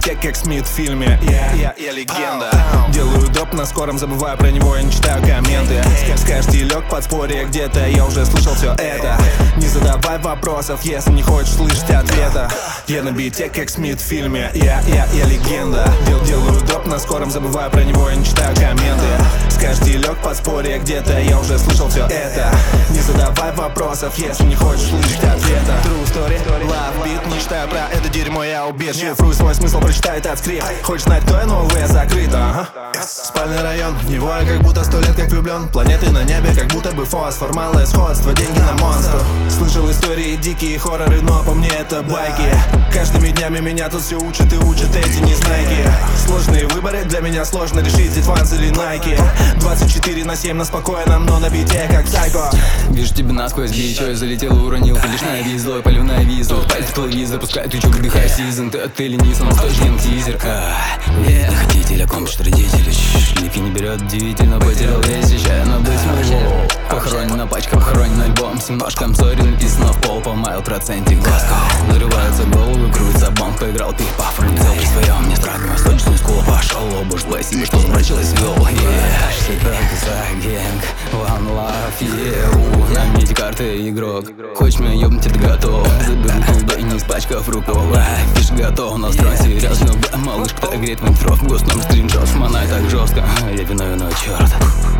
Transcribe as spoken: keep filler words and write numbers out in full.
бите, как Смит в фильме. Я, я, я легенда. Делаю доп на скором, забываю про него, я не читаю комменты. Скажете, лег подспорье где-то, я уже слышал все это. Не задавай вопросов, если не хочешь слышать ответа. Я на бите, как Смит в фильме. Я, я, я легенда. Дел, делаю доп на скором, забываю про него, я не читаю комменты. Скажете, лег подспорье где-то, я уже слышал все это. Не задавай вопросов, если не хочешь слышать ответа. True story, love beat, не читаю про это дерьмо, я убит. Шифруй свой смысл, прочитай этот скрипт. Хочешь знать, кто я, новое закрыто, ага. Спальный район, в него я как будто сто лет как влюблен. Планеты на небе, как будто бы фосфор. Малое сходство, деньги на монстр. Слышал истории, дикие хорроры, но по мне это байки. Каждыми днями меня тут все учат и учат эти незнайки. Сложные выборы, для меня сложно решить, Advance или Nike. Двадцать четыре на семь на спокойном, но на бите как сайко. Вижу тебя насквозь, бичо, я залетел и уронил. Ты лишь на визу, поливная виза. Пальцы в телевизор, запускай тычок, вдыхай сизон. Ты от или низ, он источник тизер. Хотите о ком, что родители. Липки не берет, удивительно, потерял весь, езжаю на быть моего. Похоронен на пачках, похоронен альбом. С немножко сори написано в пол, по майл процентик. Зарываются головы, крутится бомб, поиграл пих-паф, улетел при своем. Мне страшно, восточную школу пошел, обуж, спасибо, что замрачилась вел. Все так за гэнг, one love, yeah. На меди карты игрок, хочешь меня ёбнуть, ты готов. Заберу туда и не испачкав рукав. Фиш готов, настроен серьезно, малышка, так греет мой троф. Госном скриншот, шмонай так жестко, я виновен, черт.